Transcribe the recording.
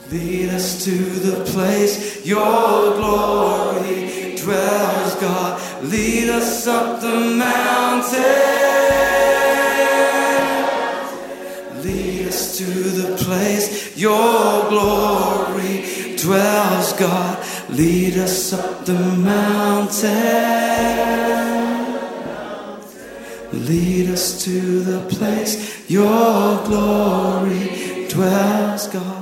Lead us to the place your glory dwells, God. Lead us up the mountain. Lead us to the place your glory dwells, God. Lead us up the mountain. Lead us to the place your glory dwells, God.